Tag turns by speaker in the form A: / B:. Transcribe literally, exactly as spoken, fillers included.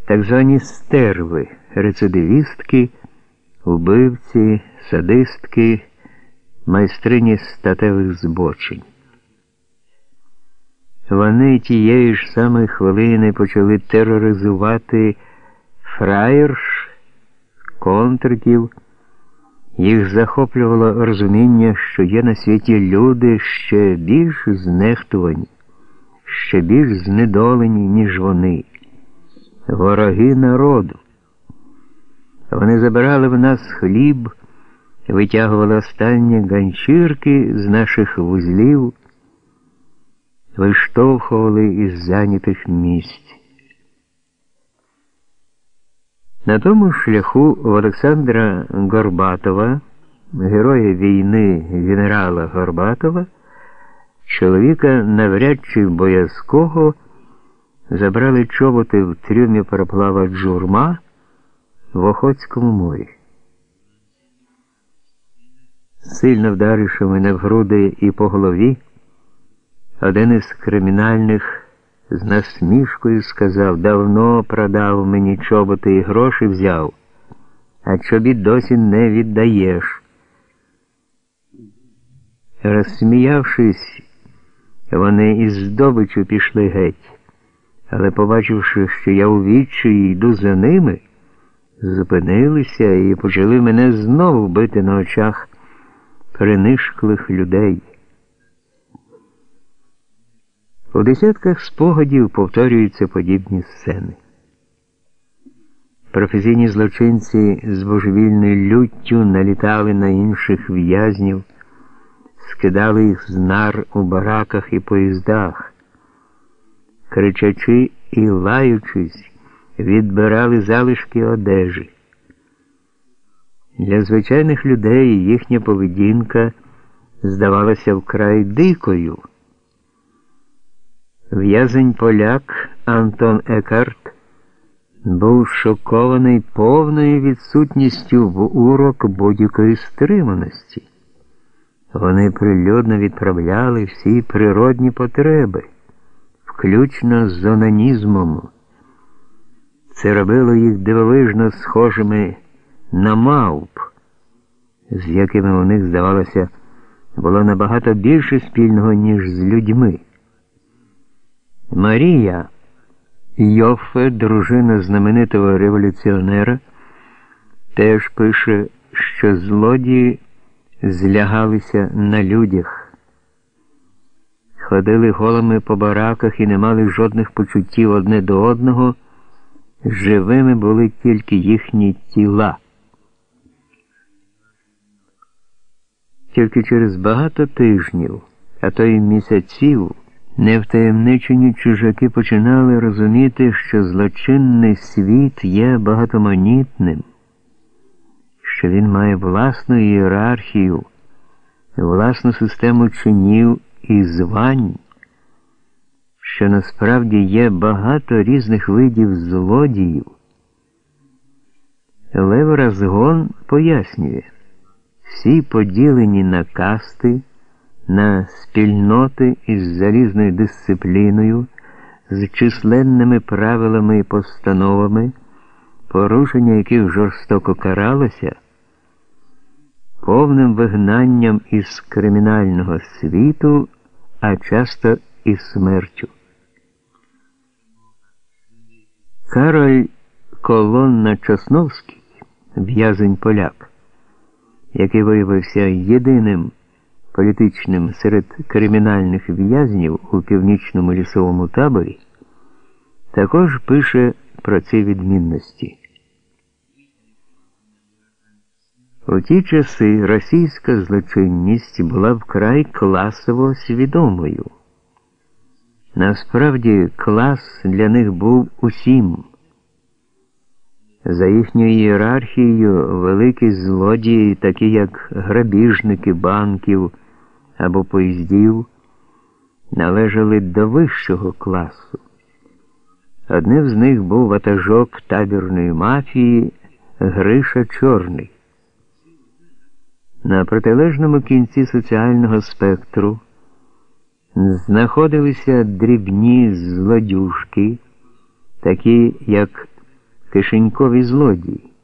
A: так звані стерви, рецидивістки, убивці, садистки, майстрині статевих збочень. Вони тієї ж самої хвилини почали тероризувати фраєрш, контриків. Їх захоплювало розуміння, що є на світі люди ще більш знехтувані, ще більш знедолені, ніж вони, вороги народу. Вони забирали в нас хліб, витягували останні ганчірки з наших вузлів, виштовхували із зайнятих місць. На тому шляху в Олександра Горбатова, героя війни генерала Горбатова, чоловіка навряд чи боязкого, забрали чоботи в трюмі пароплава «Джурма» в Охотському морі. Сильно вдаривши мене в груди і по голові, один із кримінальних з насмішкою сказав: «Давно продав мені чоботи і гроші взяв, а чобіт досі не віддаєш». Розсміявшись, вони із здобичу пішли геть, але побачивши, що я у відчаї йду за ними, зупинилися і почали мене знову бити на очах принишклих людей. У десятках спогадів повторюються подібні сцени. Професійні злочинці з божевільною люттю налітали на інших в'язнів, скидали їх з нар у бараках і поїздах, кричачи і лаючись, відбирали залишки одежі. Для звичайних людей їхня поведінка здавалася вкрай дикою. В'язень-поляк Антон Екарт був шокований повною відсутністю в урок будь-якої стриманості. Вони прилюдно відправляли всі природні потреби, включно з онанізмом. Це робило їх дивовижно схожими на мавп, з якими у них, здавалося, було набагато більше спільного, ніж з людьми. Марія Йоффе, дружина знаменитого революціонера, теж пише, що злодії злягалися на людях, ходили голими по бараках і не мали жодних почуттів одне до одного, живими були тільки їхні тіла. Тільки через багато тижнів, а то й місяців, невтаємничені чужаки починали розуміти, що злочинний світ є багатоманітним, що він має власну ієрархію, власну систему чинів і звань, що насправді є багато різних видів злодіїв. Лев Разгон пояснює: всі поділені на касти, на спільноти із залізною дисципліною, з численними правилами і постановами, порушення яких жорстоко каралося, повним вигнанням із кримінального світу, а часто і смертю. Кароль Колонна-Чосновський, в'язень-поляк, який виявився єдиним політичним серед кримінальних в'язнів у північному лісовому таборі, також пише про ці відмінності. У ті часи російська злочинність була вкрай класово свідомою. Насправді, клас для них був усім. За їхньою ієрархією великі злодії, такі як грабіжники банків або поїздів, належали до вищого класу. Одним з них був ватажок табірної мафії Гриша Чорний. На протилежному кінці соціального спектру знаходилися дрібні злодюжки, такі як кишенькові злодії.